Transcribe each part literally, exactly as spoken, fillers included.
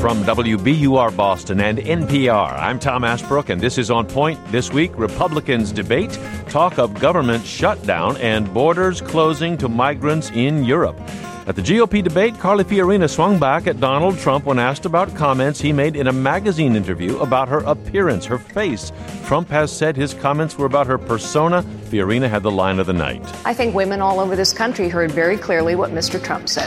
From W B U R Boston and N P R, I'm Tom Ashbrook, and this is On Point. This week, Republicans debate, talk of government shutdown, and borders closing to migrants in Europe. At the G O P debate, Carly Fiorina swung back at Donald Trump when asked about comments he made in a magazine interview about her appearance, her face. Trump has said his comments were about her persona. Fiorina had the line of the night. I think women all over this country heard very clearly what Mister Trump said.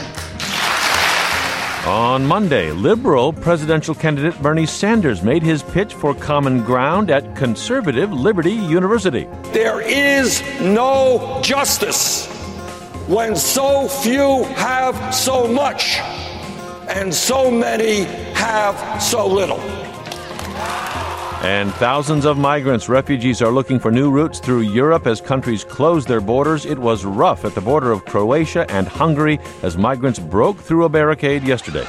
On Monday, liberal presidential candidate Bernie Sanders made his pitch for common ground at conservative Liberty University. There is no justice when so few have so much and so many have so little. And thousands of migrants, refugees are looking for new routes through Europe as countries close their borders. It was rough at the border of Croatia and Hungary as migrants broke through a barricade yesterday.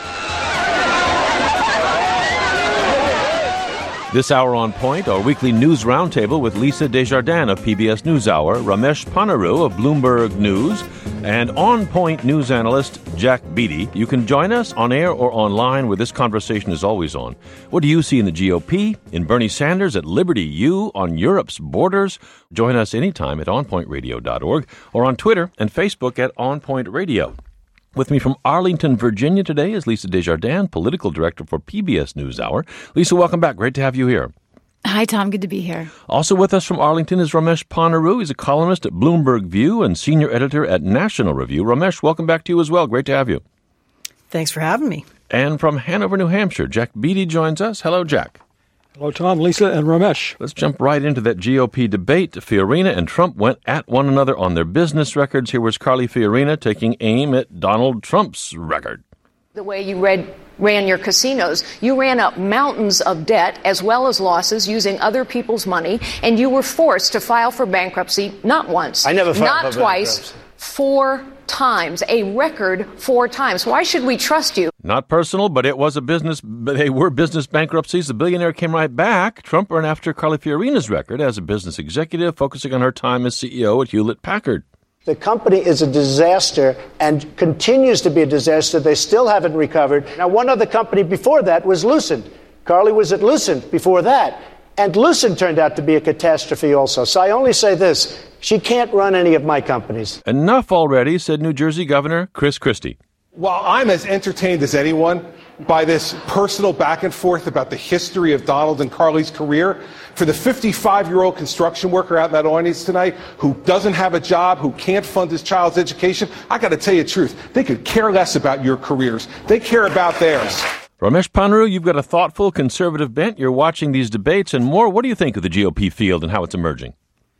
This hour on Point, our weekly news roundtable with Lisa Desjardins of P B S NewsHour, Ramesh Ponnuru of Bloomberg News, and On Point news analyst Jack Beatty. You can join us on air or online, where this conversation is always on. What do you see in the G O P, in Bernie Sanders, at Liberty U, on Europe's borders? Join us anytime at on point radio dot org or on Twitter and Facebook at On Point Radio. With me from Arlington, Virginia today is Lisa Desjardins, political director for P B S NewsHour. Lisa, welcome back. Great to have you here. Hi, Tom. Good to be here. Also with us from Arlington is Ramesh Ponnuru. He's a columnist at Bloomberg View and senior editor at National Review. Ramesh, welcome back to you as well. Great to have you. Thanks for having me. And from Hanover, New Hampshire, Jack Beatty joins us. Hello, Jack. Hello, Tom, Lisa, and Ramesh. Let's jump right into that G O P debate. Fiorina and Trump went at one another on their business records. Here was Carly Fiorina taking aim at Donald Trump's record. The way you read, ran your casinos, you ran up mountains of debt as well as losses using other people's money, and you were forced to file for bankruptcy not once, I never filed not for twice, bankruptcy. four times, a record four times. Why should we trust you? Not personal, but it was a business. They were business bankruptcies. The billionaire came right back. Trump ran after Carly Fiorina's record as a business executive, focusing on her time as C E O at Hewlett-Packard. The company is a disaster and continues to be a disaster. They still haven't recovered. Now, one other company before that was Lucent. Carly was at Lucent before that. And Lucent turned out to be a catastrophe also. So I only say this. She can't run any of my companies. Enough already, said New Jersey Governor Chris Christie. While I'm as entertained as anyone by this personal back and forth about the history of Donald and Carly's career, for the fifty-five-year-old construction worker out in that audience tonight who doesn't have a job, who can't fund his child's education, I got to tell you the truth. They could care less about your careers. They care about theirs. Ramesh Ponnuru, you've got a thoughtful, conservative bent. You're watching these debates and more. What do you think of the G O P field and how it's emerging?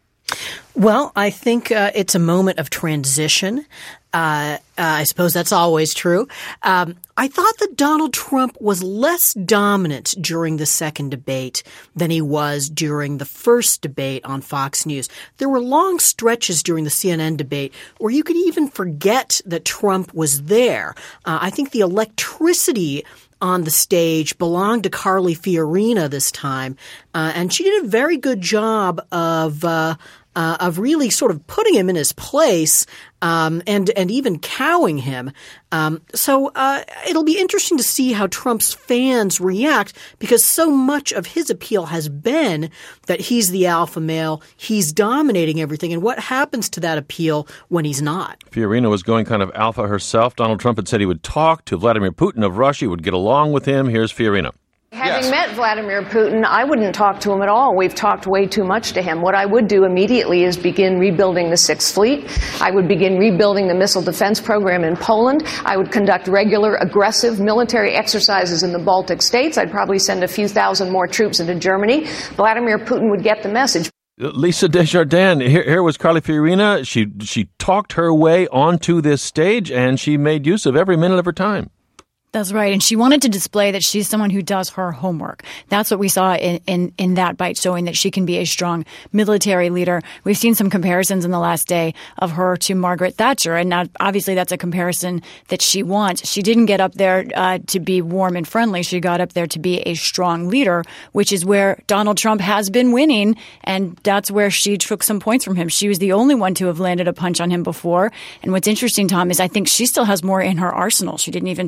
Well, I think uh, it's a moment of transition. Uh, uh, I suppose that's always true. Um, I thought that Donald Trump was less dominant during the second debate than he was during the first debate on Fox News. There were long stretches during the C N N debate where you could even forget that Trump was there. Uh, I think the electricity on the stage belonged to Carly Fiorina this time, uh, and she did a very good job of uh, uh, of really sort of putting him in his place um, and and even cowing him. Um, so uh, it'll be interesting to see how Trump's fans react, because so much of his appeal has been that he's the alpha male, he's dominating everything, and what happens to that appeal when he's not? Fiorina was going kind of alpha herself. Donald Trump had said he would talk to Vladimir Putin of Russia, he would get along with him. Here's Fiorina. Having Yes. met Vladimir Putin, I wouldn't talk to him at all. We've talked way too much to him. What I would do immediately is begin rebuilding the Sixth Fleet. I would begin rebuilding the missile defense program in Poland. I would conduct regular, aggressive military exercises in the Baltic states. I'd probably send a few thousand more troops into Germany. Vladimir Putin would get the message. Lisa Desjardins, here, here was Carly Fiorina. She, she talked her way onto this stage, and she made use of every minute of her time. That's right. And she wanted to display that she's someone who does her homework. That's what we saw in, in, in that bite, showing that she can be a strong military leader. We've seen some comparisons in the last day of her to Margaret Thatcher. And now, obviously, that's a comparison that she wants. She didn't get up there uh, to be warm and friendly. She got up there to be a strong leader, which is where Donald Trump has been winning. And that's where she took some points from him. She was the only one to have landed a punch on him before. And what's interesting, Tom, is I think she still has more in her arsenal. She didn't even talk about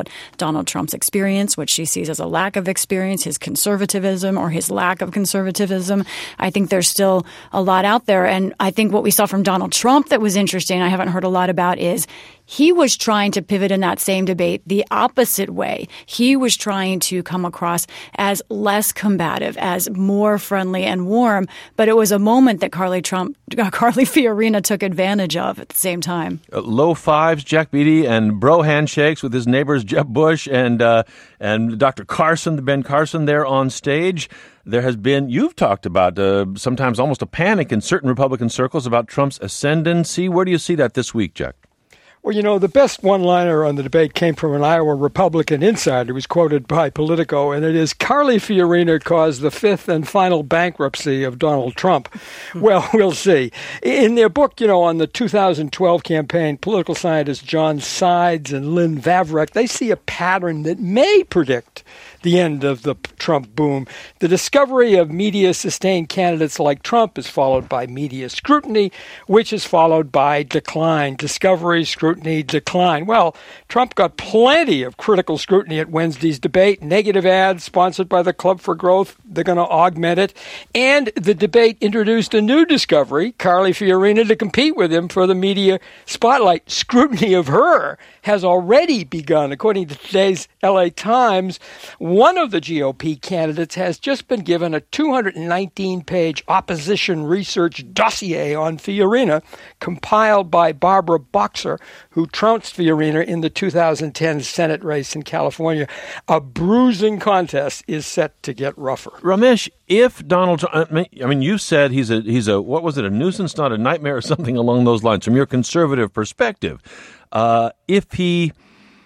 about Donald Trump's experience, which she sees as a lack of experience, his conservatism or his lack of conservatism. I think there's still a lot out there. And I think what we saw from Donald Trump that was interesting, I haven't heard a lot about, is he was trying to pivot in that same debate the opposite way. He was trying to come across as less combative, as more friendly and warm. But it was a moment that Carly Trump, uh, Carly Fiorina took advantage of at the same time. Uh, low fives, Jack Beatty, and bro handshakes with his neighbors Jeb Bush and uh, and Doctor Carson, Ben Carson, there on stage. There has been, you've talked about uh, sometimes almost a panic in certain Republican circles about Trump's ascendancy. Where do you see that this week, Jack? Well, you know, the best one-liner on the debate came from an Iowa Republican insider who was quoted by Politico, and it is, Carly Fiorina caused the fifth and final bankruptcy of Donald Trump. Well, we'll see. In their book, you know, on the two thousand twelve campaign, political scientists John Sides and Lynn Vavrek, they see a pattern that may predict the end of the Trump boom. The discovery of media-sustained candidates like Trump is followed by media scrutiny, which is followed by decline. Discovery, scrutiny, decline. Well, Trump got plenty of critical scrutiny at Wednesday's debate. Negative ads sponsored by the Club for Growth, they're going to augment it. And the debate introduced a new discovery, Carly Fiorina, to compete with him for the media spotlight. Scrutiny of her has already begun. According to today's L A Times, one of the G O P candidates has just been given a two hundred nineteen page opposition research dossier on Fiorina, compiled by Barbara Boxer, who trounced Fiorina in the two thousand ten Senate race in California. A bruising contest is set to get rougher. Ramesh, if Donald Trump, I mean, you said he's a, he's a, what was it, a nuisance, not a nightmare, or something along those lines, from your conservative perspective. Uh, if he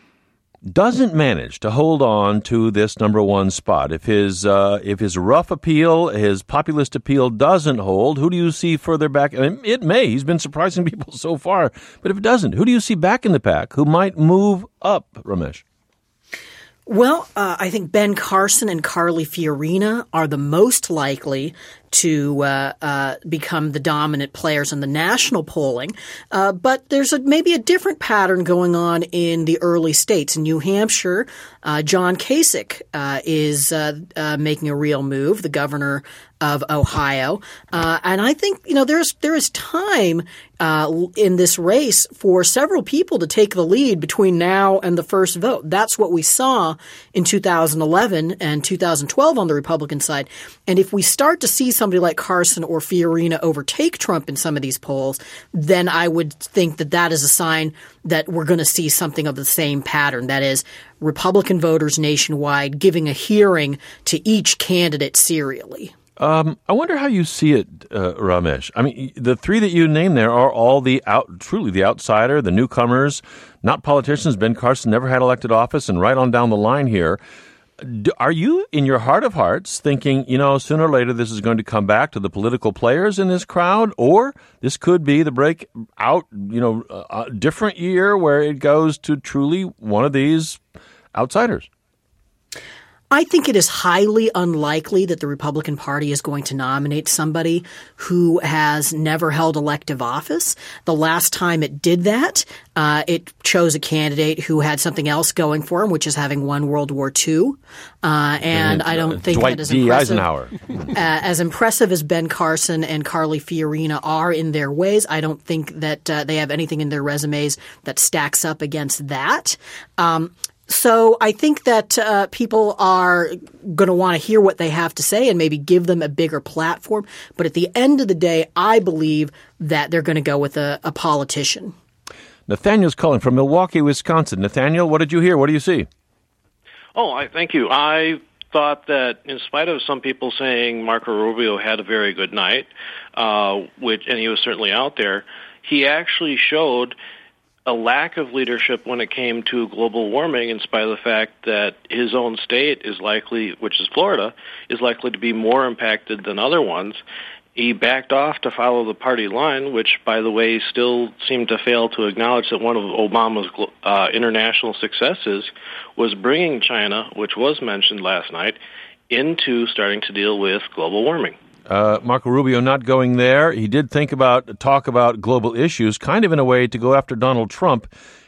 doesn't manage to hold on to this number one spot, if his uh, if his rough appeal, his populist appeal doesn't hold, who do you see further back? I mean, it may. He's been surprising people so far. But if it doesn't, who do you see back in the pack who might move up, Ramesh? Well, uh, I think Ben Carson and Carly Fiorina are the most likely to uh, uh, become the dominant players in the national polling. Uh, but there's a, maybe a different pattern going on in the early states. In New Hampshire, uh, John Kasich uh, is uh, uh, making a real move, the governor of Ohio. Uh, and I think, you know, there's there is time uh, in this race for several people to take the lead between now and the first vote. That's what we saw in two thousand eleven and two thousand twelve on the Republican side. And if we start to see somebody like Carson or Fiorina overtake Trump in some of these polls, then I would think that that is a sign that we're going to see something of the same pattern. That is, Republican voters nationwide giving a hearing to each candidate serially. Um, I wonder how you see it, uh, Ramesh. I mean, the three that you named there are all the out, truly the outsider, the newcomers, not politicians. Ben Carson never had elected office, and right on down the line here. Are you, in your heart of hearts, thinking, you know, sooner or later this is going to come back to the political players in this crowd, or this could be the break out, you know, a different year where it goes to truly one of these outsiders? I think it is highly unlikely that the Republican Party is going to nominate somebody who has never held elective office. The last time it did that, uh, it chose a candidate who had something else going for him, which is having won World War Two. Uh, and I don't think Dwight that is D. impressive. Eisenhower. uh, as impressive as Ben Carson and Carly Fiorina are in their ways, I don't think that uh, they have anything in their resumes that stacks up against that. Um, So I think that uh, people are going to want to hear what they have to say and maybe give them a bigger platform. But at the end of the day, I believe that they're going to go with a, a politician. Nathaniel's calling from Milwaukee, Wisconsin. Nathaniel, what did you hear? What do you see? Oh, I thank you. I thought that in spite of some people saying Marco Rubio had a very good night, uh, which and he was certainly out there, he actually showed a lack of leadership when it came to global warming, in spite of the fact that his own state is likely, which is Florida, is likely to be more impacted than other ones. He backed off to follow the party line, which, by the way, still seemed to fail to acknowledge that one of Obama's uh, international successes was bringing China, which was mentioned last night, into starting to deal with global warming. Uh, Marco Rubio not going there. He did think about, talk about global issues, kind of in a way to go after Donald Trump.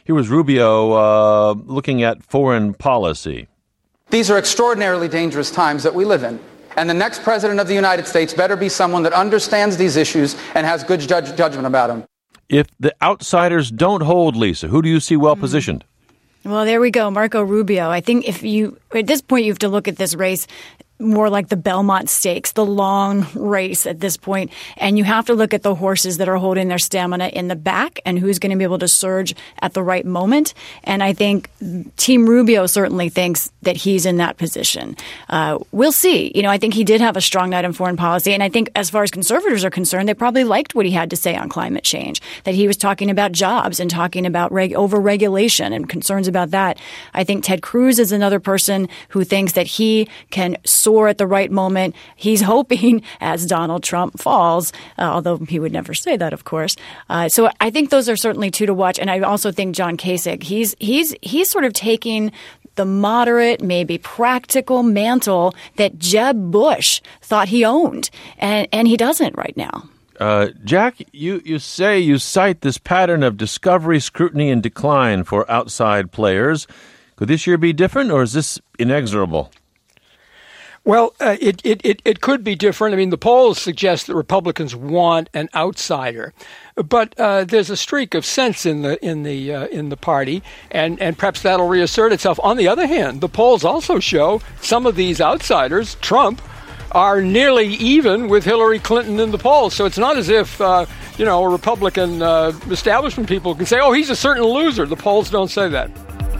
Here was Rubio uh, looking at foreign policy. These are extraordinarily dangerous times that we live in. And the next president of the United States better be someone that understands these issues and has good judge- judgment about them. If the outsiders don't hold, Lisa, who do you see well positioned? Well, there we go. Marco Rubio. I think if you, at this point, you have to look at this race more like the Belmont Stakes, the long race at this point. And you have to look at the horses that are holding their stamina in the back and who's going to be able to surge at the right moment. And I think Team Rubio certainly thinks that he's in that position. Uh, we'll see. You know, I think he did have a strong night in foreign policy. And I think as far as conservatives are concerned, they probably liked what he had to say on climate change, that he was talking about jobs and talking about reg- over-regulation and concerns about that. I think Ted Cruz is another person who thinks that he can soar at the right moment. He's hoping as Donald Trump falls, uh, although he would never say that, of course. Uh, so I think those are certainly two to watch. And I also think John Kasich, he's he's he's sort of taking the moderate, maybe practical mantle that Jeb Bush thought he owned, and and he doesn't right now. Uh, Jack, you, you say you cite this pattern of discovery, scrutiny, and decline for outside players. Could this year be different, or is this inexorable? Well, uh, it, it, it, it could be different. I mean, the polls suggest that Republicans want an outsider, but uh, there's a streak of sense in the in the uh, in the party, and, and perhaps that'll reassert itself. On the other hand, the polls also show some of these outsiders, Trump, are nearly even with Hillary Clinton in the polls. So it's not as if uh, you know Republican uh, establishment people can say, "Oh, he's a certain loser." The polls don't say that.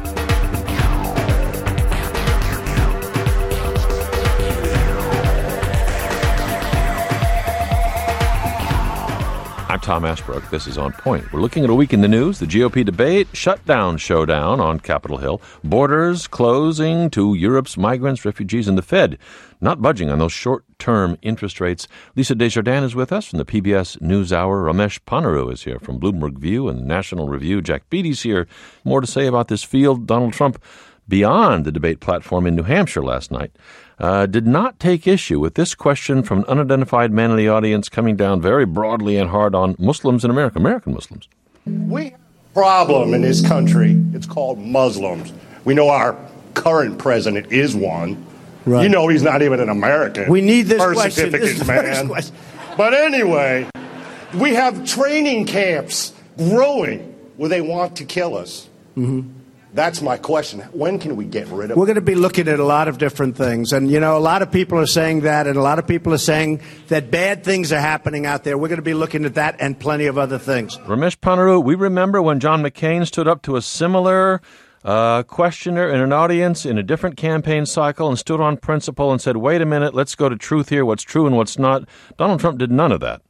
I'm Tom Ashbrook. This is On Point. We're looking at a week in the news, the G O P debate, shutdown showdown on Capitol Hill, borders closing to Europe's migrants, refugees, and the Fed not budging on those short-term interest rates. Lisa Desjardins is with us from the P B S NewsHour. Ramesh Ponnuru is here from Bloomberg View and National Review. Jack Beatty's here. More to say about this field. Donald Trump, beyond the debate platform in New Hampshire last night, Uh, did not take issue with this question from an unidentified man in the audience coming down very broadly and hard on Muslims in America, American Muslims. We have a problem in this country. It's called Muslims. We know our current president is one. Right. You know he's not even an American. We need this birth question. certificate, This man. question. But anyway, we have training camps growing where they want to kill us. Mm-hmm. That's my question. When can we get rid of We're going to be looking at a lot of different things. And, you know, a lot of people are saying that, and a lot of people are saying that bad things are happening out there. We're going to be looking at that and plenty of other things. Ramesh Ponnuru, we remember when John McCain stood up to a similar uh, questioner in an audience in a different campaign cycle and stood on principle and said, wait a minute, let's go to truth here, what's true and what's not. Donald Trump did none of that.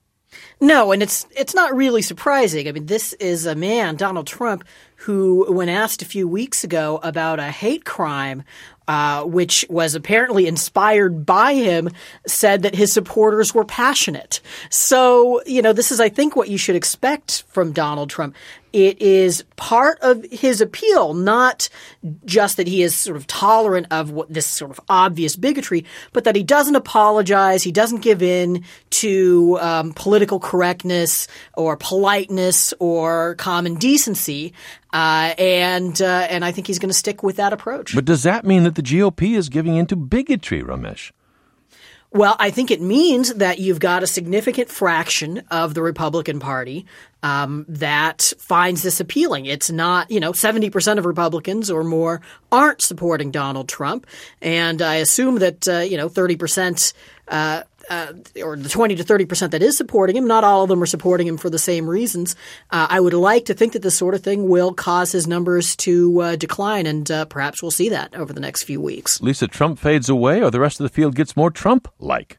No, and it's it's not really surprising. I mean, this is a man, Donald Trump, who, when asked a few weeks ago about a hate crime, uh, which was apparently inspired by him, said that his supporters were passionate. So, you know, this is, I think, what you should expect from Donald Trump. It is part of his appeal, not just that he is sort of tolerant of what this sort of obvious bigotry, but that he doesn't apologize, he doesn't give in to um, political correctness or politeness or common decency. Uh, and uh, and I think he's going to stick with that approach. But does that mean that the G O P is giving into bigotry, Ramesh? Well, I think it means that you've got a significant fraction of the Republican Party um, that finds this appealing. It's not, you know, seventy percent of Republicans or more aren't supporting Donald Trump. And I assume that, uh, you know, thirty percent uh, uh, or the twenty to thirty percent that is supporting him, not all of them are supporting him for the same reasons. Uh, I would like to think that this sort of thing will cause his numbers to uh, decline, and uh, perhaps we'll see that over the next few weeks. Lisa, Trump fades away or the rest of the field gets more Trump-like?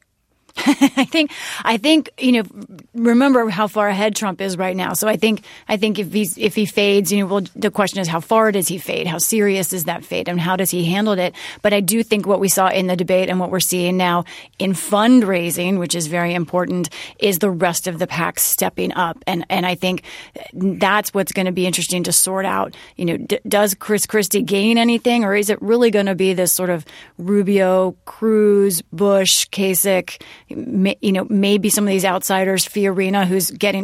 I think, I think, you know, remember how far ahead Trump is right now. So I think, I think if he's, if he fades, you know, well, the question is how far does he fade? How serious is that fade? And how does he handle it? But I do think what we saw in the debate and what we're seeing now in fundraising, which is very important, is the rest of the pack stepping up. And, and I think that's what's going to be interesting to sort out. You know, d- does Chris Christie gain anything, or is it really going to be this sort of Rubio, Cruz, Bush, Kasich, you know, maybe some of these outsiders, Fiorina, who's getting a ton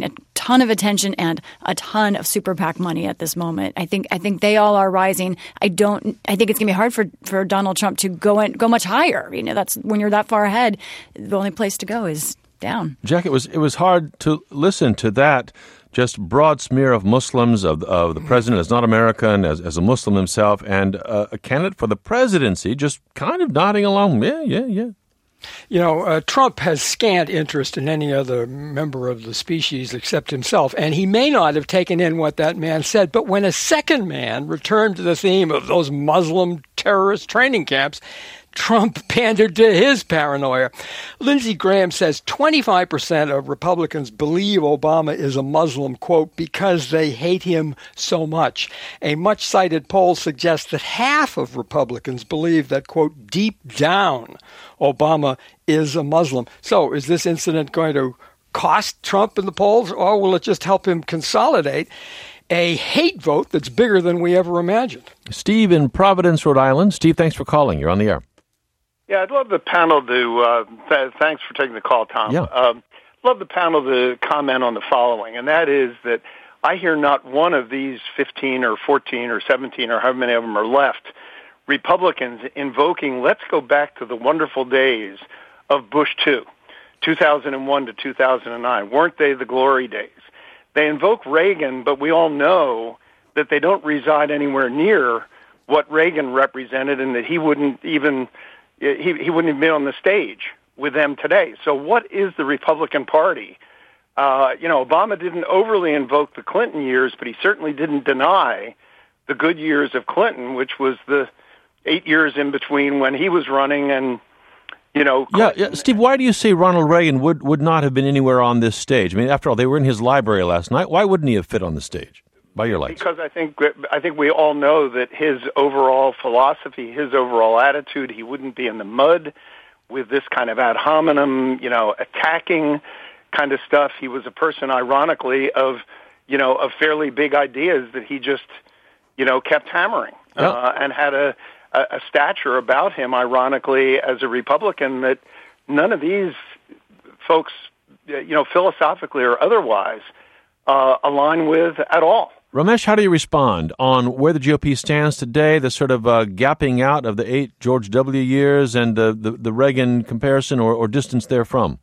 ton of attention and a ton of super PAC money at this moment. I think I think they all are rising. I don't. I think it's going to be hard for, for Donald Trump to go in, go much higher. You know, that's when you're that far ahead. The only place to go is down. Jack, it was it was hard to listen to that just broad smear of Muslims, of, of the president as not American, as, as a Muslim himself, and uh, a candidate for the presidency just kind of nodding along. Yeah, yeah, yeah. You know, uh, Trump has scant interest in any other member of the species except himself, and he may not have taken in what that man said, but when a second man returned to the theme of those Muslim terrorist training camps, Trump pandered to his paranoia. Lindsey Graham says twenty-five percent of Republicans believe Obama is a Muslim, quote, because they hate him so much. A much-cited poll suggests that half of Republicans believe that, quote, deep down, Obama is a Muslim. So is this incident going to cost Trump in the polls, or will it just help him consolidate a hate vote that's bigger than we ever imagined? Steve in Providence, Rhode Island. Steve, thanks for calling. You're on the air. Yeah, I'd love the panel to, uh, th- thanks for taking the call, Tom. Yeah. Um, love the panel to comment on the following, and that is that I hear not one of these fifteen or fourteen or seventeen or however many of them are left, Republicans invoking, let's go back to the wonderful days of Bush two, two thousand one to two thousand nine. Weren't they the glory days? They invoke Reagan, but we all know that they don't reside anywhere near what Reagan represented and that he wouldn't even... He, he wouldn't have been on the stage with them today. So what is the Republican Party? Uh, you know, Obama didn't overly invoke the Clinton years, but he certainly didn't deny the good years of Clinton, which was the eight years in between when he was running and, you know... Yeah, yeah, Steve, why do you say Ronald Reagan would, would not have been anywhere on this stage? I mean, after all, they were in his library last night. Why wouldn't he have fit on the stage? By your lights. Because I think I think we all know that his overall philosophy, his overall attitude, he wouldn't be in the mud with this kind of ad hominem, you know, attacking kind of stuff. He was a person, ironically, of, you know, of fairly big ideas that he just, you know, kept hammering yeah. uh, and had a, a stature about him, ironically, as a Republican that none of these folks, you know, philosophically or otherwise, uh, align with at all. Ramesh, how do you respond on where the G O P stands today, the sort of uh, gapping out of the eight George W. years and the, the, the Reagan comparison or, or distance therefrom?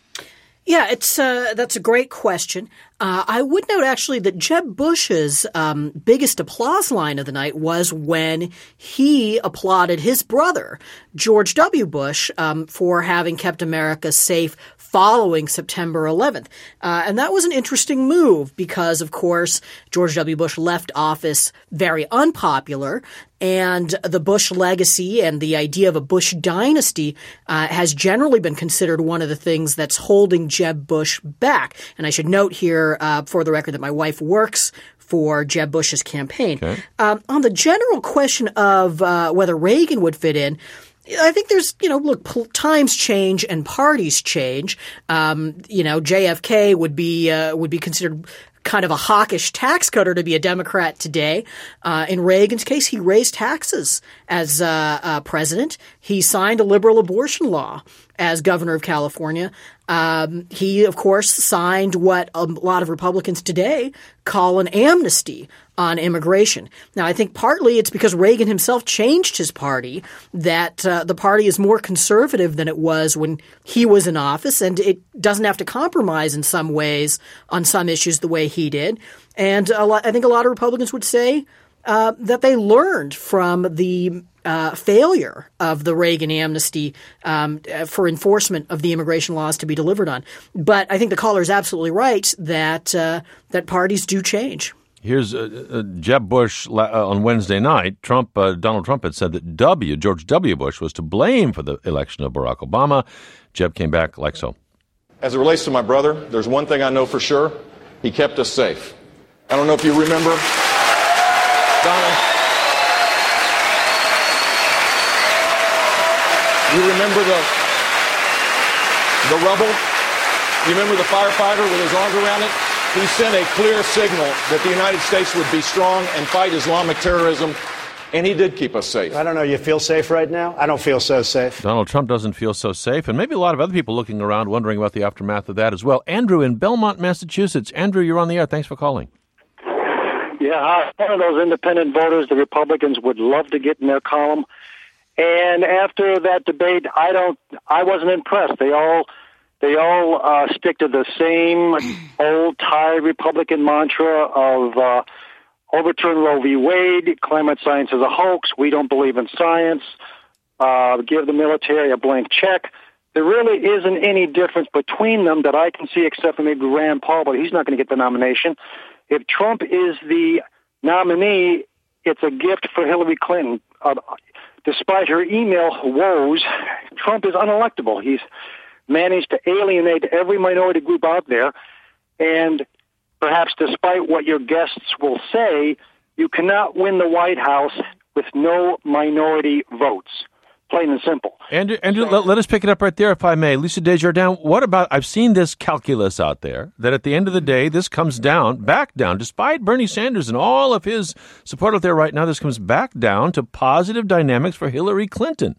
Yeah, it's uh, that's a great question. Uh, I would note actually that Jeb Bush's um, biggest applause line of the night was when he applauded his brother, George W. Bush, um, for having kept America safe following September eleventh. Uh, and that was an interesting move because, of course, George W. Bush left office very unpopular. And the Bush legacy and the idea of a Bush dynasty uh, has generally been considered one of the things that's holding Jeb Bush back. And I should note here, uh, for the record, that my wife works for Jeb Bush's campaign. Okay. Um, on the general question of uh, whether Reagan would fit in, I think there's, you know, look, times change and parties change. Um, you know, J F K would be uh, would be considered kind of a hawkish tax cutter to be a Democrat today. Uh, in Reagan's case, he raised taxes as uh, uh, president. He signed a liberal abortion law as governor of California. Um, he, of course, signed what a lot of Republicans today call an amnesty on immigration. Now, I think partly it's because Reagan himself changed his party, that uh, the party is more conservative than it was when he was in office, and it doesn't have to compromise in some ways on some issues the way he did. And a lot, I think a lot of Republicans would say uh, that they learned from the uh, failure of the Reagan amnesty um, for enforcement of the immigration laws to be delivered on. But I think the caller is absolutely right that uh, that parties do change. Here's uh, uh, Jeb Bush uh, on Wednesday night. Trump, uh, Donald Trump had said that W, George W. Bush, was to blame for the election of Barack Obama. Jeb came back like so. As it relates to my brother, there's one thing I know for sure. He kept us safe. I don't know if you remember, Donald. You remember the the rubble? You remember the firefighter with his arms around it? He sent a clear signal that the United States would be strong and fight Islamic terrorism And he did keep us safe. I don't know. You feel safe right now? I don't feel so safe. Donald Trump doesn't feel so safe, and maybe a lot of other people looking around wondering about the aftermath of that as well. Andrew in Belmont, Massachusetts. Andrew, you're on the air. Thanks for calling. Yeah, I'm one of those independent voters the Republicans would love to get in their column. And after that debate, I don't, I wasn't impressed. They all, they all uh, stick to the same old tired Republican mantra of uh, overturn Roe v. Wade, climate science is a hoax, we don't believe in science, uh, give the military a blank check. There really isn't any difference between them that I can see except for maybe Rand Paul, but he's not going to get the nomination. If Trump is the nominee, it's a gift for Hillary Clinton. Uh, despite her email woes, Trump is unelectable. He's managed to alienate every minority group out there, and perhaps despite what your guests will say, you cannot win the White House with no minority votes. Plain and simple. Andrew, Andrew let, let us pick it up right there, if I may. Lisa Desjardins, what about, I've seen this calculus out there, that at the end of the day, this comes down, back down, despite Bernie Sanders and all of his support out there right now, this comes back down to positive dynamics for Hillary Clinton.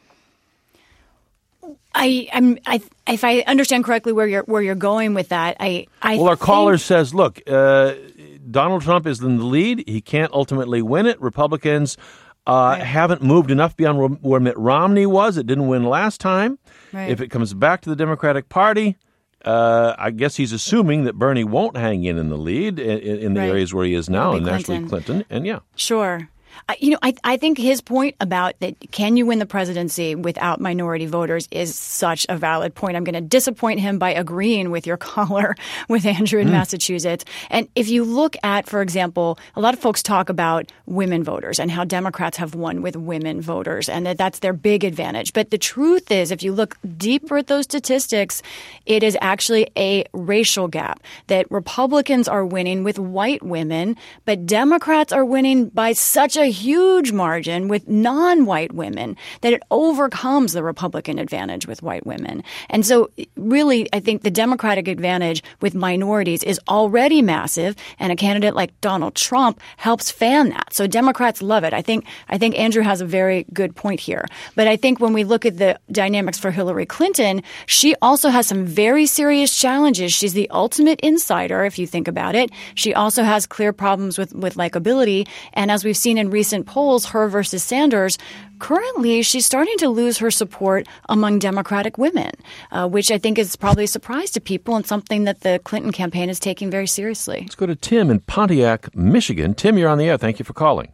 I, I'm, I, if I understand correctly where you're where you're going with that, I, I well, our think... caller says, look, uh, Donald Trump is in the lead. He can't ultimately win it. Republicans uh, right. haven't moved enough beyond where Mitt Romney was. It didn't win last time. Right. If it comes back to the Democratic Party, uh, I guess he's assuming that Bernie won't hang in in the lead in, in the right. areas where he is now, Hillary and naturally Clinton. Clinton. And yeah, sure. I, you know, I, I think his point about that can you win the presidency without minority voters is such a valid point. I'm going to disappoint him by agreeing with your caller, with Andrew in mm. Massachusetts. And if you look at, for example, a lot of folks talk about women voters and how Democrats have won with women voters and that that's their big advantage. But the truth is, if you look deeper at those statistics, it is actually a racial gap, that Republicans are winning with white women, but Democrats are winning by such a huge margin with non-white women that it overcomes the Republican advantage with white women. And so really, I think the Democratic advantage with minorities is already massive, and a candidate like Donald Trump helps fan that. So Democrats love it. I think I think Andrew has a very good point here. But I think when we look at the dynamics for Hillary Clinton, she also has some very serious challenges. She's the ultimate insider, if you think about it. She also has clear problems with, with likability. And as we've seen in recent polls, her versus Sanders, currently she's starting to lose her support among Democratic women, uh, which I think is probably a surprise to people and something that the Clinton campaign is taking very seriously. Let's go to Tim in Pontiac, Michigan. Tim, you're on the air. Thank you for calling.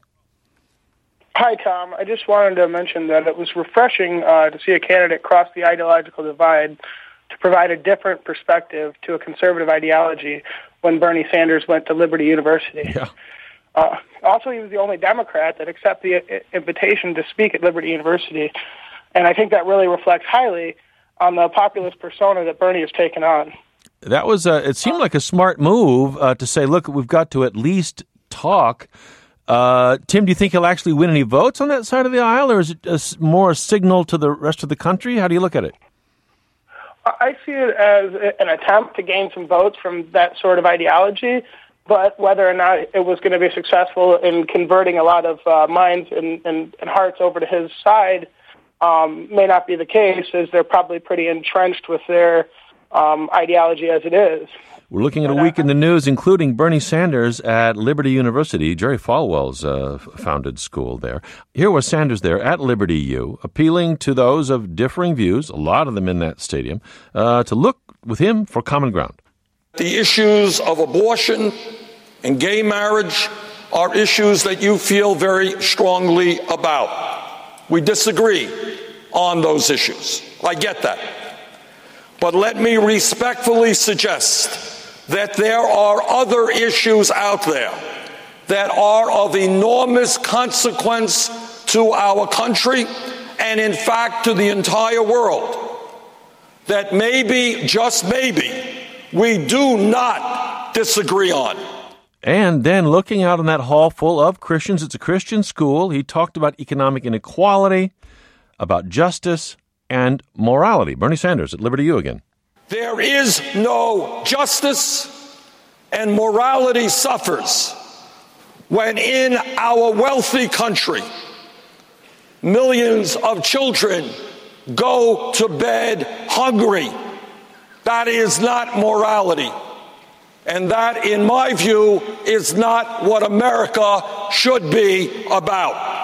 Hi, Tom. I just wanted to mention that it was refreshing uh, to see a candidate cross the ideological divide to provide a different perspective to a conservative ideology when Bernie Sanders went to Liberty University. Yeah. Uh, also, he was the only Democrat that accepted the invitation to speak at Liberty University, and I think that really reflects highly on the populist persona that Bernie has taken on. That was, uh, it seemed like a smart move uh, to say, look, we've got to at least talk. Uh, Tim, do you think he'll actually win any votes on that side of the aisle, or is it a, more a signal to the rest of the country? How do you look at it? I see it as an attempt to gain some votes from that sort of ideology. But whether or not it was going to be successful in converting a lot of uh, minds and, and, and hearts over to his side um, may not be the case, as they're probably pretty entrenched with their um, ideology as it is. We're looking at a week in the news, including Bernie Sanders at Liberty University, Jerry Falwell's uh, founded school there. Here was Sanders there at Liberty U, appealing to those of differing views, a lot of them in that stadium, uh, to look with him for common ground. The issues of abortion and gay marriage are issues that you feel very strongly about. We disagree on those issues. I get that. But let me respectfully suggest that there are other issues out there that are of enormous consequence to our country and, in fact, to the entire world, that maybe, just maybe, we do not disagree on. And then looking out in that hall full of Christians, it's a Christian school, he talked about economic inequality, about justice, and morality. Bernie Sanders at Liberty U again. There is no justice, and morality suffers when in our wealthy country, millions of children go to bed hungry. That is not morality. And that, in my view, is not what America should be about.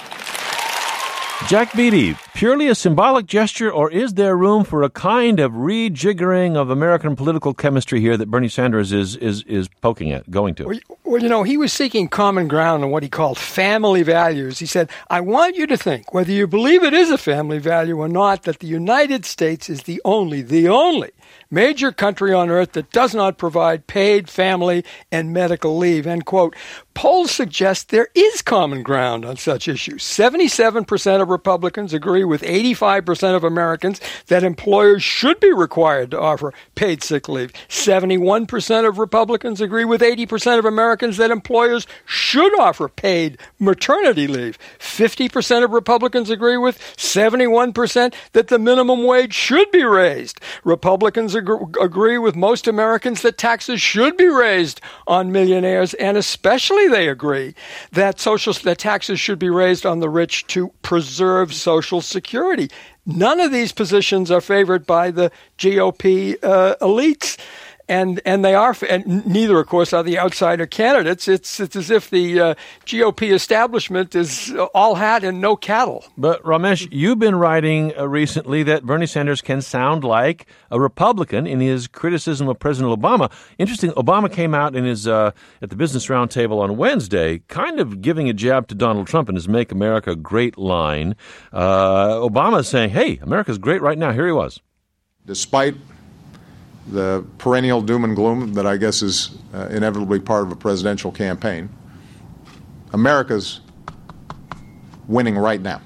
Jack Beatty, purely a symbolic gesture, or is there room for a kind of rejiggering of American political chemistry here that Bernie Sanders is is is poking at, going to? Well, well, you know, he was seeking common ground on what he called family values. He said, I want you to think, whether you believe it is a family value or not, that the United States is the only, the only major country on earth that does not provide paid family and medical leave, end quote. Polls suggest there is common ground on such issues. seventy-seven percent of Republicans agree with eighty-five percent of Americans that employers should be required to offer paid sick leave. seventy-one percent of Republicans agree with eighty percent of Americans that employers should offer paid maternity leave. fifty percent of Republicans agree with seventy-one percent that the minimum wage should be raised. Republicans ag- agree with most Americans that taxes should be raised on millionaires, and especially they agree that social that taxes should be raised on the rich to preserve Social Security. None of these positions are favored by the G O P uh, elites. And and they are, and neither, of course, are the outsider candidates. It's it's as if the uh, G O P establishment is all hat and no cattle. But Ramesh, you've been writing uh, recently that Bernie Sanders can sound like a Republican in his criticism of President Obama. Interesting, Obama came out in his uh, at the Business Roundtable on Wednesday, kind of giving a jab to Donald Trump in his "Make America Great" line. Uh, Obama is saying, "Hey, America's great right now." Here he was, despite the perennial doom and gloom that I guess is uh, inevitably part of a presidential campaign, America's winning right now.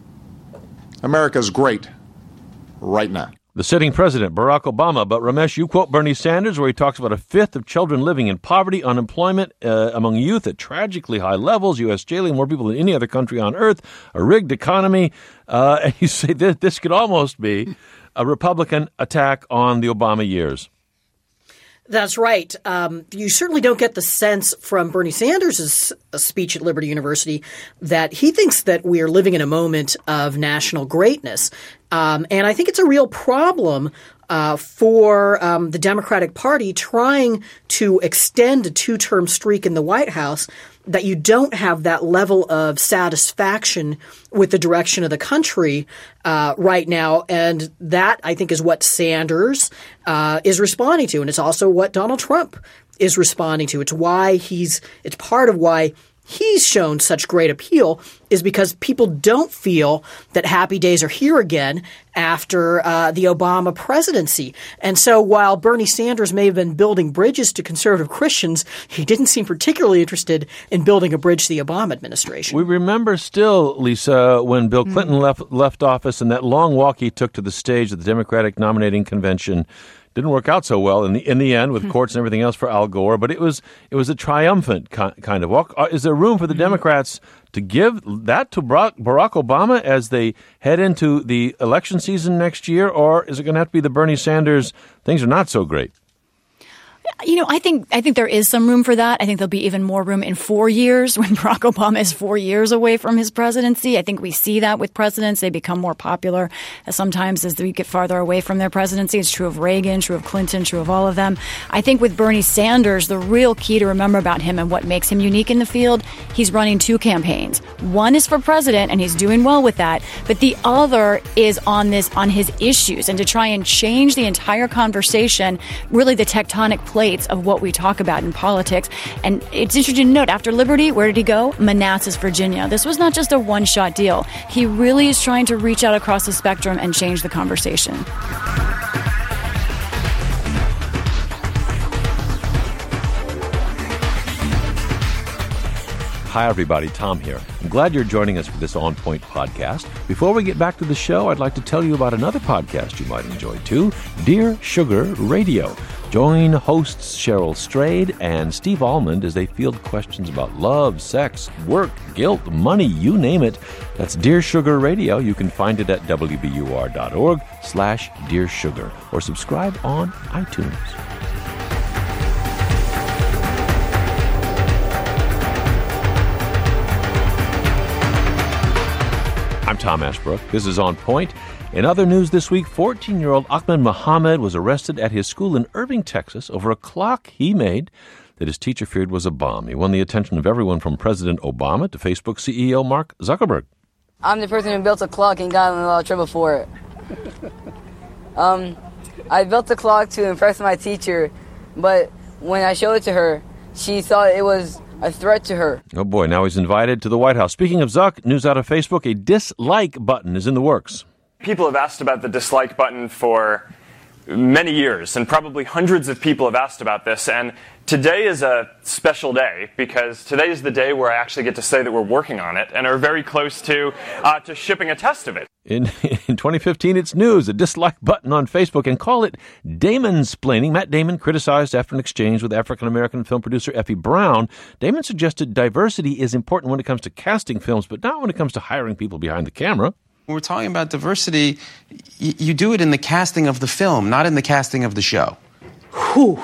America's great right now. The sitting president, Barack Obama. But Ramesh, you quote Bernie Sanders, where he talks about a fifth of children living in poverty, unemployment uh, among youth at tragically high levels, U S jailing more people than any other country on earth, a rigged economy. Uh, and you say this, this could almost be a Republican attack on the Obama years. That's right. Um, you certainly don't get the sense from Bernie Sanders' speech at Liberty University that he thinks that we are living in a moment of national greatness. Um, and I think it's a real problem uh, for um, the Democratic Party trying to extend a two-term streak in the White House, that you don't have that level of satisfaction with the direction of the country uh, right now. And that, I think, is what Sanders uh, is responding to. And it's also what Donald Trump is responding to. It's why he's – it's part of why he's shown such great appeal, is because people don't feel that happy days are here again after uh, the Obama presidency. And so while Bernie Sanders may have been building bridges to conservative Christians, he didn't seem particularly interested in building a bridge to the Obama administration. We remember still, Lisa, when Bill Clinton mm-hmm. left left office and that long walk he took to the stage at the Democratic nominating convention. Didn't work out so well in the in the end with courts and everything else for Al Gore, but it was it was a triumphant ki- kind of walk. Is there room for the Democrats to give that to Barack, Barack Obama as they head into the election season next year, or is it going to have to be the Bernie Sanders, things are not so great? You know, I think I think there is some room for that. I think there'll be even more room in four years when Barack Obama is four years away from his presidency. I think we see that with presidents. They become more popular sometimes as they get farther away from their presidency. It's true of Reagan, true of Clinton, true of all of them. I think with Bernie Sanders, the real key to remember about him and what makes him unique in the field, he's running two campaigns. One is for president, and he's doing well with that. But the other is on this on his issues and to try and change the entire conversation, really the tectonic plates of what we talk about in politics. And it's interesting to note, after Liberty, where did he go? Manassas, Virginia. This was not just a one-shot deal. He really is trying to reach out across the spectrum and change the conversation. Hi, everybody. Tom here. I'm glad you're joining us for this On Point podcast. Before we get back to the show, I'd like to tell you about another podcast you might enjoy, too, Dear Sugar Radio. Join hosts Cheryl Strayed and Steve Almond as they field questions about love, sex, work, guilt, money, you name it. That's Dear Sugar Radio. You can find it at W B U R dot org slash Dear Sugar or subscribe on iTunes. I'm Tom Ashbrook. This is On Point. In other news this week, fourteen-year-old Ahmed Mohammed was arrested at his school in Irving, Texas, over a clock he made that his teacher feared was a bomb. He won the attention of everyone from President Obama to Facebook C E O Mark Zuckerberg. I'm the person who built a clock and got in a lot of trouble for it. um, I built the clock to impress my teacher, but when I showed it to her, she thought it was a threat to her. Oh boy, now he's invited to the White House. Speaking of Zuck, news out of Facebook, a dislike button is in the works. People have asked about the dislike button for many years, and probably hundreds of people have asked about this. And today is a special day because today is the day where I actually get to say that we're working on it and are very close to uh, to shipping a test of it. In, in twenty fifteen, it's news, a dislike button on Facebook, and call it Damon-splaining. Matt Damon criticized after an exchange with African-American film producer Effie Brown. Damon suggested diversity is important when it comes to casting films, but not when it comes to hiring people behind the camera. When we're talking about diversity, y- you do it in the casting of the film, not in the casting of the show. Whew.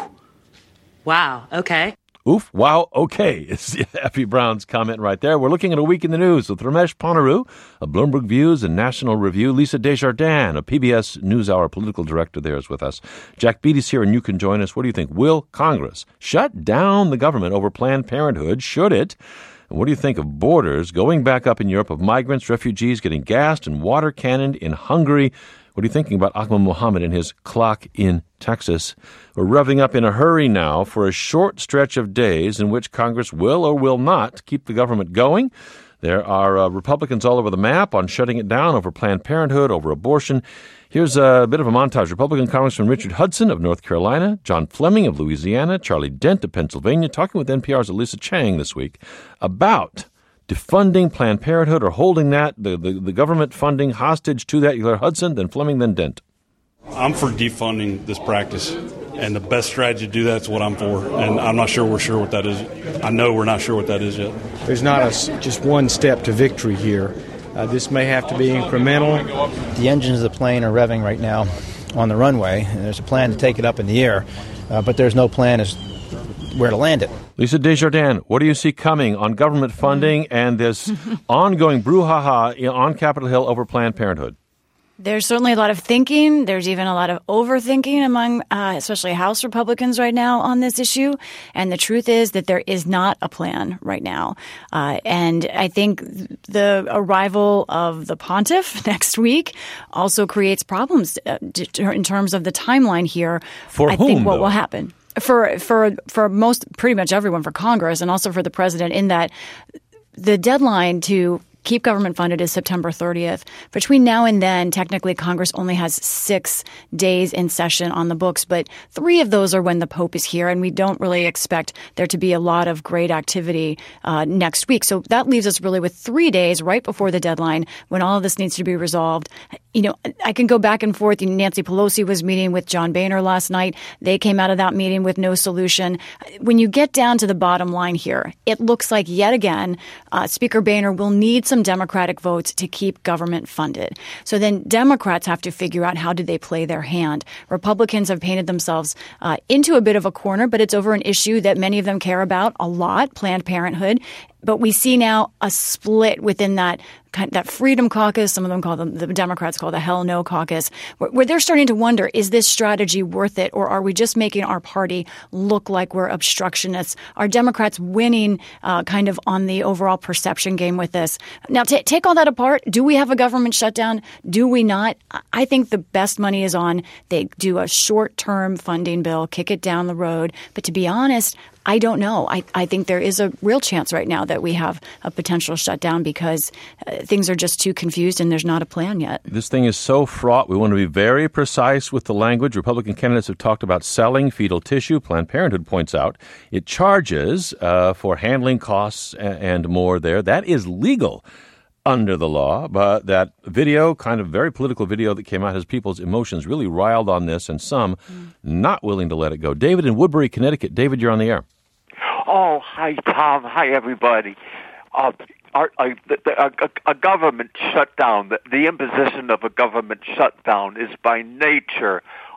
Wow. Okay. Oof. Wow. Okay. It's Effie Brown's comment right there. We're looking at a week in the news with Ramesh Ponnuru of Bloomberg Views and National Review. Lisa Desjardins, a P B S NewsHour political director there, is with us. Jack Beatty's here, and you can join us. What do you think? Will Congress shut down the government over Planned Parenthood? Should it? And what do you think of borders going back up in Europe, of migrants, refugees getting gassed and water cannoned in Hungary? What are you thinking about Ahmed Mohammed and his clock in Texas? We're revving up in a hurry now for a short stretch of days in which Congress will or will not keep the government going. There are uh, Republicans all over the map on shutting it down over Planned Parenthood, over abortion. Here's a bit of a montage. Republican Congressman Richard Hudson of North Carolina, John Fleming of Louisiana, Charlie Dent of Pennsylvania, talking with N P R's Elisa Chang this week about defunding Planned Parenthood or holding that, the, the, the government funding hostage to that. You hear Hudson, then Fleming, then Dent. I'm for defunding this practice, and the best strategy to do that is what I'm for, and I'm not sure we're sure what that is. I know we're not sure what that is yet. There's not a, just one step to victory here. Uh, this may have to be incremental. The engines of the plane are revving right now on the runway, and there's a plan to take it up in the air, uh, but there's no plan as where to land it. Lisa Desjardins, what do you see coming on government funding and this ongoing brouhaha on Capitol Hill over Planned Parenthood? There's certainly a lot of thinking. There's even a lot of overthinking among uh, especially House Republicans right now on this issue. And the truth is that there is not a plan right now. Uh, and I think the arrival of the pontiff next week also creates problems uh, in terms of the timeline here. For I whom, think what though? will happen for for for most pretty much everyone, for Congress and also for the president, in that the deadline to keep government funded is September thirtieth. Between now and then, technically, Congress only has six days in session on the books, but three of those are when the Pope is here, and we don't really expect there to be a lot of great activity uh, next week. So that leaves us really with three days right before the deadline when all of this needs to be resolved. You know, I can go back and forth. Nancy Pelosi was meeting with John Boehner last night. They came out of that meeting with no solution. When you get down to the bottom line here, it looks like yet again, uh, Speaker Boehner will need some Democratic votes to keep government funded. So then Democrats have to figure out how do they play their hand. Republicans have painted themselves uh, into a bit of a corner, but it's over an issue that many of them care about a lot, Planned Parenthood. But we see now a split within that that Freedom Caucus. Some of them call them, the Democrats call the Hell No Caucus, where, where they're starting to wonder, is this strategy worth it? Or are we just making our party look like we're obstructionists? Are Democrats winning uh, kind of on the overall perception game with this? Now, t- take all that apart. Do we have a government shutdown? Do we not? I think the best money is on they do a short-term funding bill, kick it down the road. But to be honest, I don't know. I, I think there is a real chance right now that we have a potential shutdown because uh, things are just too confused and there's not a plan yet. This thing is so fraught. We want to be very precise with the language. Republican candidates have talked about selling fetal tissue. Planned Parenthood points out it charges uh, for handling costs and more there. That is legal under the law, but that video, kind of very political video that came out, has people's emotions really riled on this and some mm. not willing to let it go. David in Woodbury, Connecticut. David, you're on the air. Oh, hi, Tom. Hi, everybody. Uh, our, uh, the, the, a, a government shutdown, the, the imposition of a government shutdown is by nature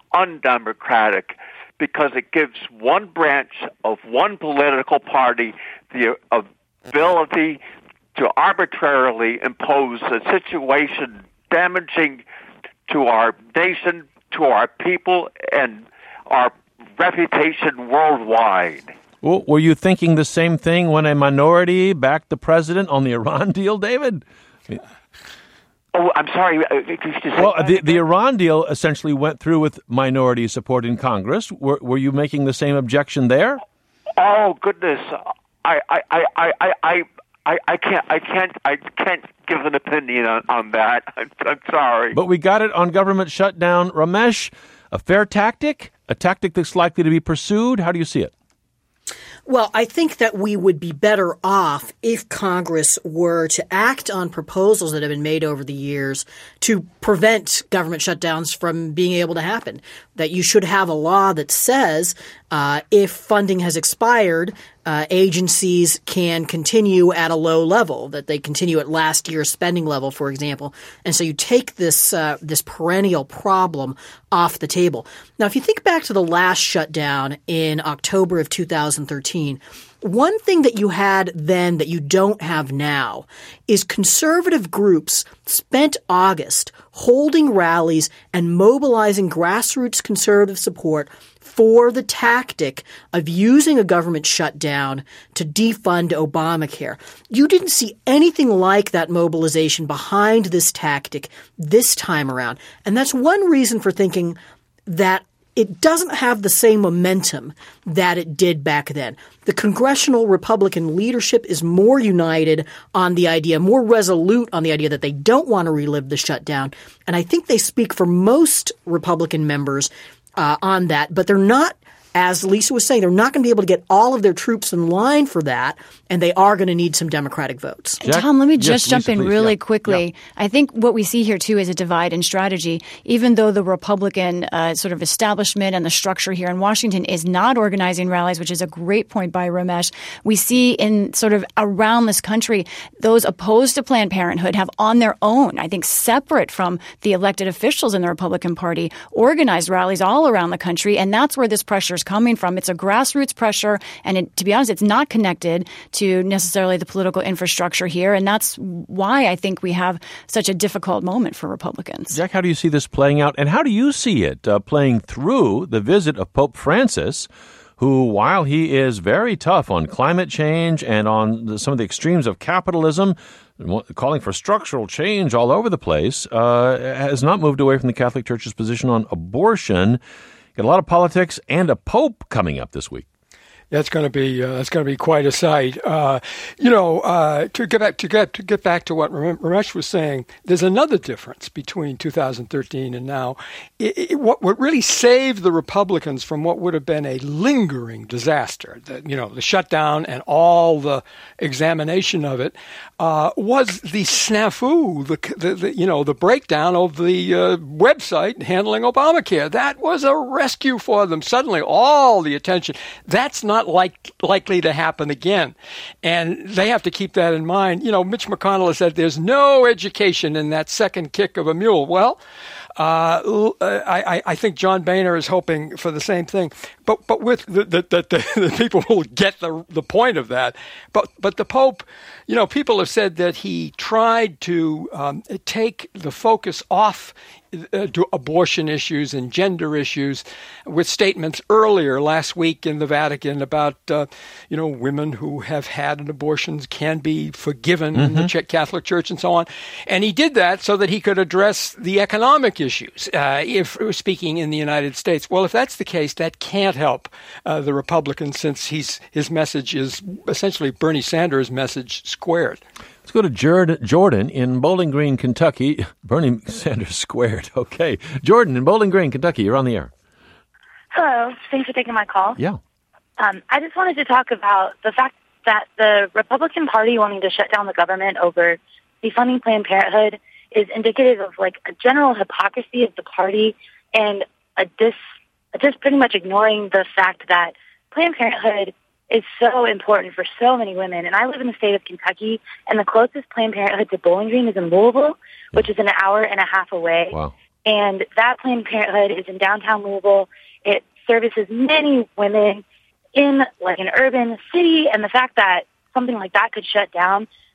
undemocratic because it gives one branch of one political party the ability to arbitrarily impose a situation damaging to our nation, to our people, and our reputation worldwide. Well, were you thinking the same thing when a minority backed the president on the Iran deal, David? I mean, oh, I'm sorry. Well, the, the Iran deal essentially went through with minority support in Congress. Were, were you making the same objection there? Oh goodness, I, I, I, I, I, I, I can't, I can't, I can't give an opinion on, on that. I'm, I'm sorry. But we got it on government shutdown. Ramesh, a fair tactic, a tactic that's likely to be pursued. How do you see it? Well, I think that we would be better off if Congress were to act on proposals that have been made over the years to prevent government shutdowns from being able to happen. That you should have a law that says uh, if funding has expired, uh, agencies can continue at a low level, that they continue at last year's spending level, for example. And so you take this uh, this perennial problem off the table. Now, if you think back to the last shutdown in October of two thousand thirteen, one thing that you had then that you don't have now is conservative groups spent August holding rallies and mobilizing grassroots conservative support for the tactic of using a government shutdown to defund Obamacare. You didn't see anything like that mobilization behind this tactic this time around. And that's one reason for thinking that it doesn't have the same momentum that it did back then. The congressional Republican leadership is more united on the idea, more resolute on the idea that they don't want to relive the shutdown. And I think they speak for most Republican members uh, on that, but they're not, as Lisa was saying, they're not going to be able to get all of their troops in line for that, and they are going to need some Democratic votes. Jack? Tom, let me just yes, jump Lisa, in please. really yeah. quickly. Yeah. I think what we see here, too, is a divide in strategy. Even though the Republican uh, sort of establishment and the structure here in Washington is not organizing rallies, which is a great point by Ramesh, we see in sort of around this country, those opposed to Planned Parenthood have on their own, I think separate from the elected officials in the Republican Party, organized rallies all around the country. And that's where this pressure is coming from. It's a grassroots pressure. And it, to be honest, it's not connected to necessarily the political infrastructure here. And that's why I think we have such a difficult moment for Republicans. Jack, how do you see this playing out? And how do you see it uh, playing through the visit of Pope Francis, who, while he is very tough on climate change and on the, some of the extremes of capitalism, calling for structural change all over the place, uh, has not moved away from the Catholic Church's position on abortion? Got a lot of politics and a pope coming up this week. That's going to be uh, that's going to be quite a sight. Uh, you know, uh, to get back to get to get back to what Ramesh was saying, there's another difference between two thousand thirteen and now. It, it, what what really saved the Republicans from what would have been a lingering disaster, the, you know, the shutdown and all the examination of it, uh, was the snafu, the, the, the you know the breakdown of the uh, website handling Obamacare. That was a rescue for them. Suddenly, all the attention. That's not Not like, likely to happen again. And they have to keep that in mind. You know, Mitch McConnell has said there's no education in that second kick of a mule. Well, uh, I, I think John Boehner is hoping for the same thing. But but with the, the, the, the people will get the the point of that. But but the Pope, you know, people have said that he tried to um, take the focus off Uh, to abortion issues and gender issues with statements earlier last week in the Vatican about, uh, you know, women who have had an abortion can be forgiven mm-hmm. in the Czech Catholic Church and so on. And he did that so that he could address the economic issues, uh, if speaking in the United States. Well, if that's the case, that can't help uh, the Republicans, since he's his message is essentially Bernie Sanders' message squared. Let's go to Jordan in Bowling Green, Kentucky. Bernie Sanders squared. Okay. Jordan in Bowling Green, Kentucky, you're on the air. Hello. Thanks for taking my call. Yeah. Um, I just wanted to talk about the fact that the Republican Party wanting to shut down the government over defunding Planned Parenthood is indicative of like a general hypocrisy of the party and a dis, just pretty much ignoring the fact that Planned Parenthood is so important for so many women. And I live in the state of Kentucky, and the closest Planned Parenthood to Bowling Green is in Louisville, which is an hour and a half away. Wow. And that Planned Parenthood is in downtown Louisville. It services many women in like an urban city, and the fact that something like that could shut down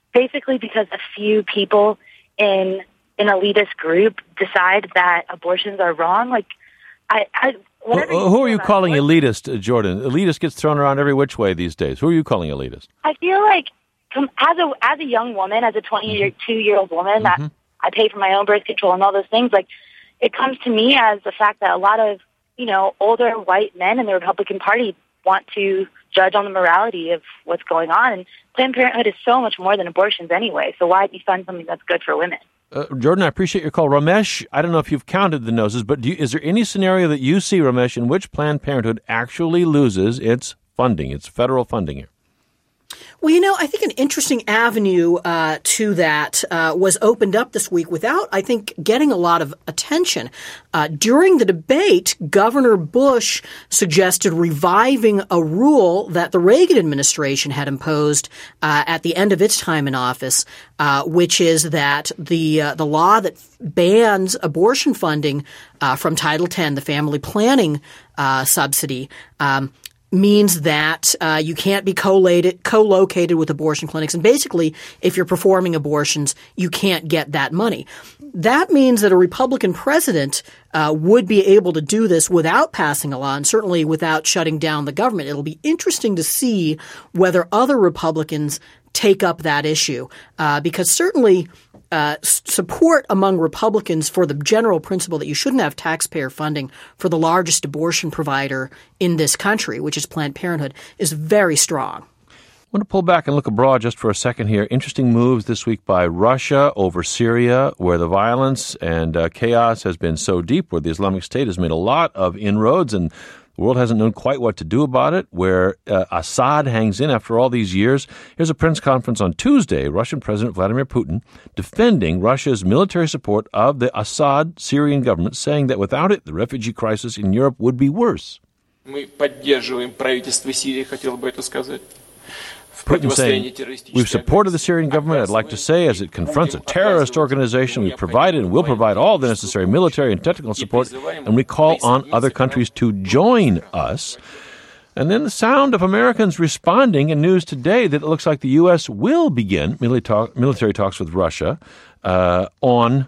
basically because a few people in an elitist group decide that abortions are wrong. Like, I, I who, who are you calling elitist, uh, Jordan? Elitist gets thrown around every which way these days. Who are you calling elitist? I feel like as a as a young woman, as a twenty-two year old woman, Mm-hmm. that I pay for my own birth control and all those things. Like, it comes to me as the fact that a lot of, you know, older white men in the Republican Party want to judge on the morality of what's going on. And Planned Parenthood is so much more than abortions anyway. So why defund something that's good for women? Uh, Jordan, I appreciate your call. Ramesh, I don't know if you've counted the noses, but do you, is there any scenario that you see, Ramesh, in which Planned Parenthood actually loses its funding, its federal funding here? Well, you know, I think an interesting avenue uh, to that uh, was opened up this week without, I think, getting a lot of attention. Uh, during the debate, Governor Bush suggested reviving a rule that the Reagan administration had imposed uh, at the end of its time in office, uh, which is that the uh, the law that bans abortion funding uh, from Title ten, the family planning uh, subsidy, um, means that uh, you can't be co-located, co-located with abortion clinics. And basically, if you're performing abortions, you can't get that money. That means that a Republican president uh, would be able to do this without passing a law and certainly without shutting down the government. It'll be interesting to see whether other Republicans take up that issue uh, because certainly Uh, support among Republicans for the general principle that you shouldn't have taxpayer funding for the largest abortion provider in this country, which is Planned Parenthood, is very strong. I want to pull back and look abroad just for a second here. Interesting moves this week by Russia over Syria, where the violence and uh, chaos has been so deep, where the Islamic State has made a lot of inroads, and the world hasn't known quite what to do about it, where uh, Assad hangs in after all these years. Here's a press conference on Tuesday, Russian President Vladimir Putin defending Russia's military support of the Assad Syrian government, saying that without it, the refugee crisis in Europe would be worse. Мы поддерживаем правительство Сирии, хотел бы это сказать. Putin saying, we've supported the Syrian government, I'd like to say, as it confronts a terrorist organization. We've provided and will provide all the necessary military and technical support, and we call on other countries to join us. And then the sound of Americans responding in news today that it looks like the U S will begin military talks with Russia uh, on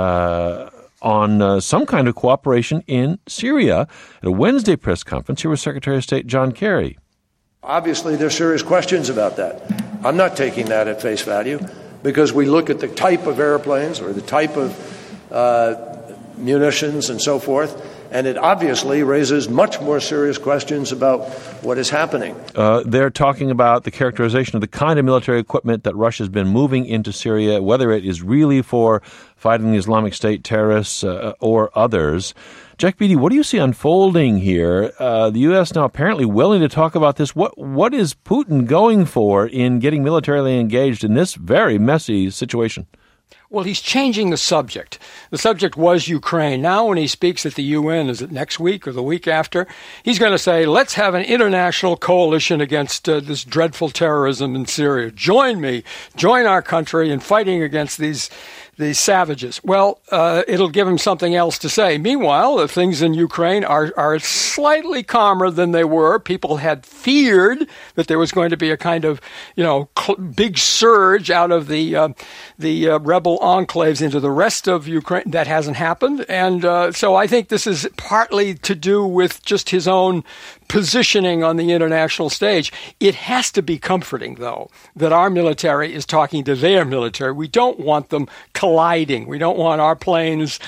uh, on uh, some kind of cooperation in Syria. At a Wednesday press conference, here was Secretary of State John Kerry. Obviously, there's serious questions about that. I'm not taking that at face value because we look at the type of airplanes or the type of uh, munitions and so forth, and it obviously raises much more serious questions about what is happening. Uh, they're talking about the characterization of the kind of military equipment that Russia's been moving into Syria, whether it is really for fighting the Islamic State terrorists uh, or others. Jack Beatty, what do you see unfolding here? Uh, the U S now apparently willing to talk about this. What What is Putin going for in getting militarily engaged in this very messy situation? Well, he's changing the subject. The subject was Ukraine. Now when he speaks at the U N, is it next week or the week after, he's going to say, let's have an international coalition against uh, this dreadful terrorism in Syria. Join me. Join our country in fighting against these these savages. Well, uh, it'll give him something else to say. Meanwhile, the things in Ukraine are, are slightly calmer than they were. People had feared that there was going to be a kind of, you know, cl- big surge out of the uh, the uh, rebel enclaves into the rest of Ukraine. That hasn't happened. And uh, so I think this is partly to do with just his own positioning on the international stage. It has to be comforting, though, that our military is talking to their military. We don't want them colliding. We don't want our planes.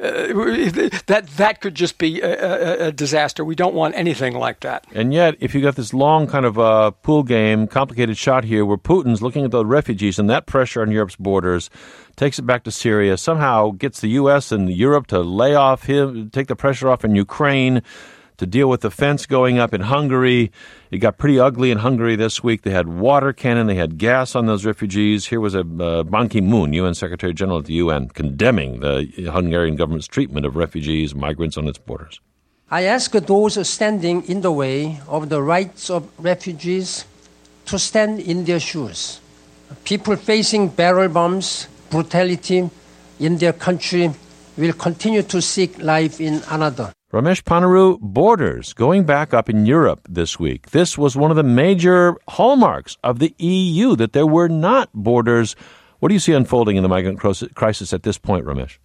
Uh, that that could just be a, a, a disaster. We don't want anything like that. And yet, if you got this long kind of uh, pool game, complicated shot here, where Putin's looking at the refugees and that pressure on Europe's borders, takes it back to Syria, somehow gets the U S and Europe to lay off him, take the pressure off in Ukraine, to deal with the fence going up in Hungary. It got pretty ugly in Hungary this week. They had water cannon. They had gas on those refugees. Here was a uh, Ban Ki-moon, U N Secretary General at the U N, condemning the Hungarian government's treatment of refugees, migrants on its borders. I ask those standing in the way of the rights of refugees to stand in their shoes. People facing barrel bombs, brutality in their country will continue to seek life in another. Ramesh Ponnuru, borders going back up in Europe this week. This was one of the major hallmarks of the E U, that there were not borders. What do you see unfolding in the migrant crisis at this point, Ramesh?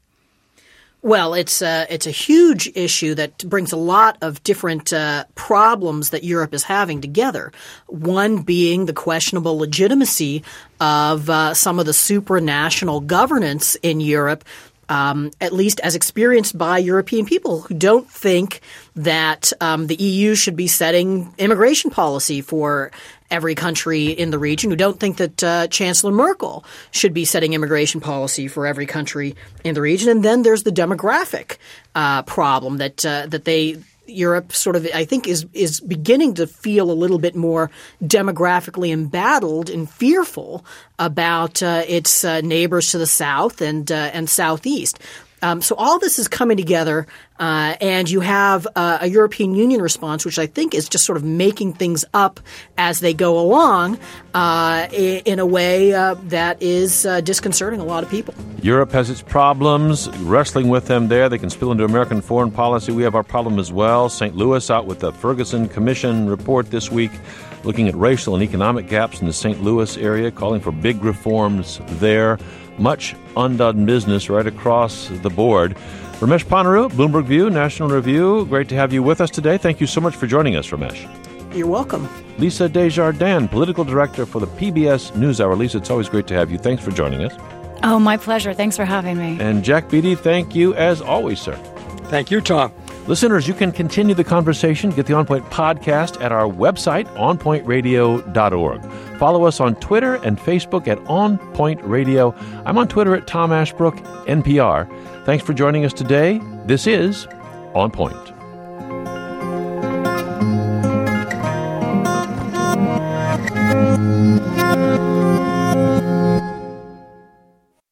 Well, it's a, it's a huge issue that brings a lot of different uh, problems that Europe is having together. One being the questionable legitimacy of uh, some of the supranational governance in Europe, Um, at least as experienced by European people who don't think that um, the E U should be setting immigration policy for every country in the region, who don't think that uh, Chancellor Merkel should be setting immigration policy for every country in the region. And then there's the demographic uh, problem that uh, that they Europe sort of, I think, is is beginning to feel a little bit more demographically embattled and fearful about uh, its uh, neighbors to the south and uh, and southeast. Um, so all this is coming together, uh, and you have uh, a European Union response, which I think is just sort of making things up as they go along uh, in a way uh, that is uh, disconcerting a lot of people. Europe has its problems, wrestling with them there. They can spill into American foreign policy. We have our problem as well. Saint Louis out with the Ferguson Commission report this week, looking at racial and economic gaps in the Saint Louis area, calling for big reforms there. Much undone business right across the board. Ramesh Ponnuru, Bloomberg View, National Review. Great to have you with us today. Thank you so much for joining us, Ramesh. You're welcome. Lisa Desjardins, Political Director for the P B S NewsHour. Lisa, it's always great to have you. Thanks for joining us. Oh, my pleasure. Thanks for having me. And Jack Beatty, thank you as always, sir. Thank you, Tom. Listeners, you can continue the conversation. Get the On Point podcast at our website, on point radio dot org. Follow us on Twitter and Facebook at On Point Radio. I'm on Twitter at Tom Ashbrook, N P R. Thanks for joining us today. This is On Point. Thank you.